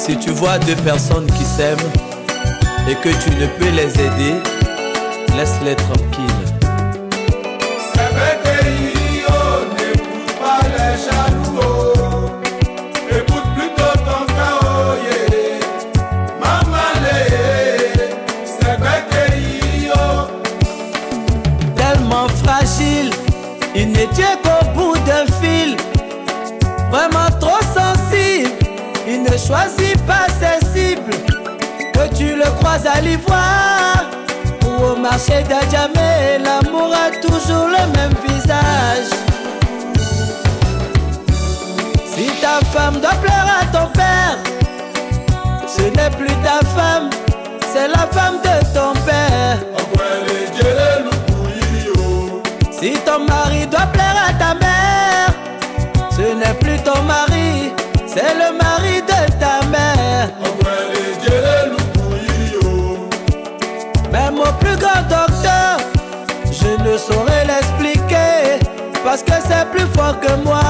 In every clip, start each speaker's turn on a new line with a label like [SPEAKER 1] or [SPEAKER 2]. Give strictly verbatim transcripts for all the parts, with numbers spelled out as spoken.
[SPEAKER 1] Si tu vois deux personnes qui s'aiment et que tu ne peux les aider, laisse-les tranquilles.
[SPEAKER 2] C'est vrai que oh, n'écoute pas les jaloux, oh. Écoute plutôt ton cœur, oh, yeah. Maman, yeah. C'est vrai que oh.
[SPEAKER 1] Tellement fragile, il n'est tué qu'au bout d'un fil. Vraiment trop sensible, il ne choisit pas ses cibles. Que tu le croises à l'ivoire ou au marché d'Adjamé, l'amour a toujours le même visage. Si ta femme doit pleurer à ton père, ce n'est plus ta femme, c'est la femme de ton père. Si ton mari doit pleurer à ta mère, ce n'est plus ton mari, c'est le mari de ta mère. Même au plus grand docteur, je ne saurais l'expliquer, parce que c'est plus fort que moi.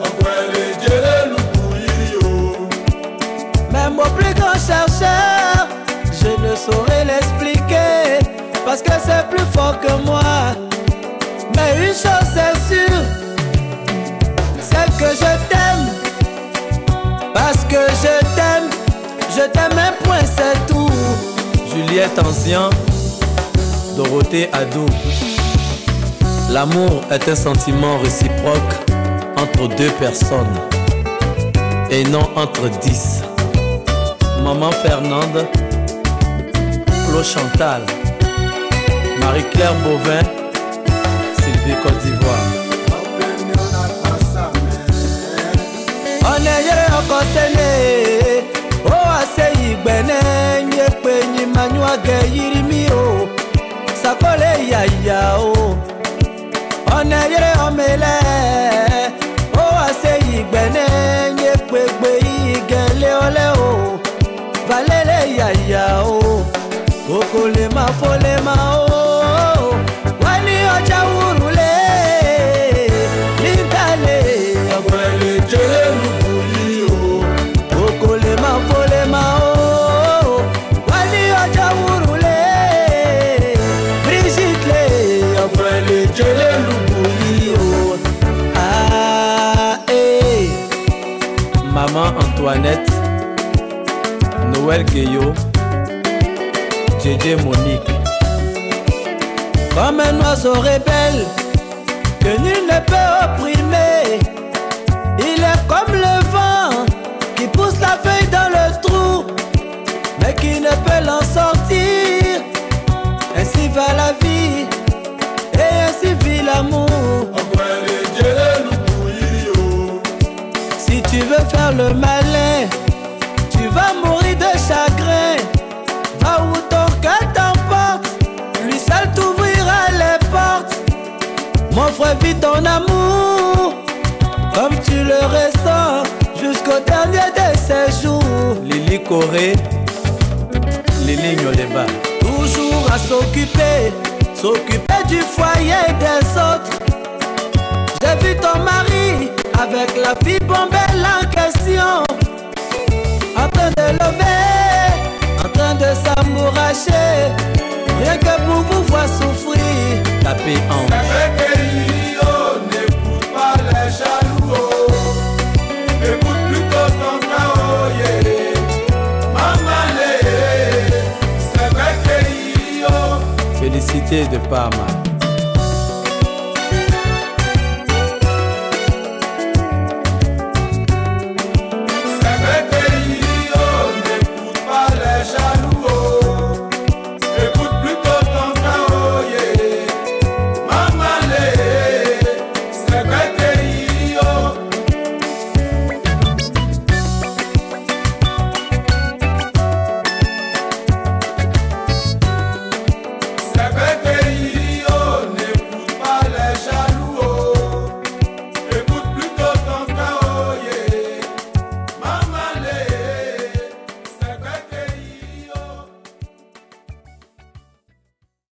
[SPEAKER 1] Même au plus grand chercheur, je ne saurais l'expliquer, parce que c'est plus fort que moi. Mais une chose est sûre, c'est que je t'aime. Parce que je t'aime, je t'aime un point, c'est tout. Juliette Ancien, Dorothée Adou. L'amour est un sentiment réciproque entre deux personnes et non entre dix. Maman Fernande, Flo Chantal, Marie-Claire Bovin, Sylvie Côte d'Ivoire. Oneyere okosene o aseyi gbene nyepe nyi manywa ge yirimi o sakole yaya o. Oneyere omele o aseyi gbene nyepe gbe igele ole o valele yaya o okole ma fole ma o wani oja wurule lintale ogbele jelu. Maman Antoinette, Noël Gueyo, J J Monique. Comme un oiseau rebelle que nul ne peut opprimer, il est comme le vent qui pousse la feuille dans le trou, mais qui ne peut l'en sortir. Ainsi va la vie et ainsi vit l'amour. Si tu veux faire le malin, tu vas mourir de chagrin. Va où ton cœur t'emporte, lui seul t'ouvrira les portes. Mon frère, vis ton amour comme tu le ressens jusqu'au dernier de ses jours. Lily Corée, Lily Nyoleba. Toujours à s'occuper, s'occuper du foyer des autres. J'ai vu ton mari avec la fille bombelle en question, en train de lever, en train de s'amouracher, rien que pour vous voir souffrir. Tapez en.
[SPEAKER 2] C'est vrai que oh, n'écoute pas les jaloux, oh. Écoute plutôt ton cœur, oh, yeah. Maman, yeah. C'est vrai que oh.
[SPEAKER 1] Félicité de Parma.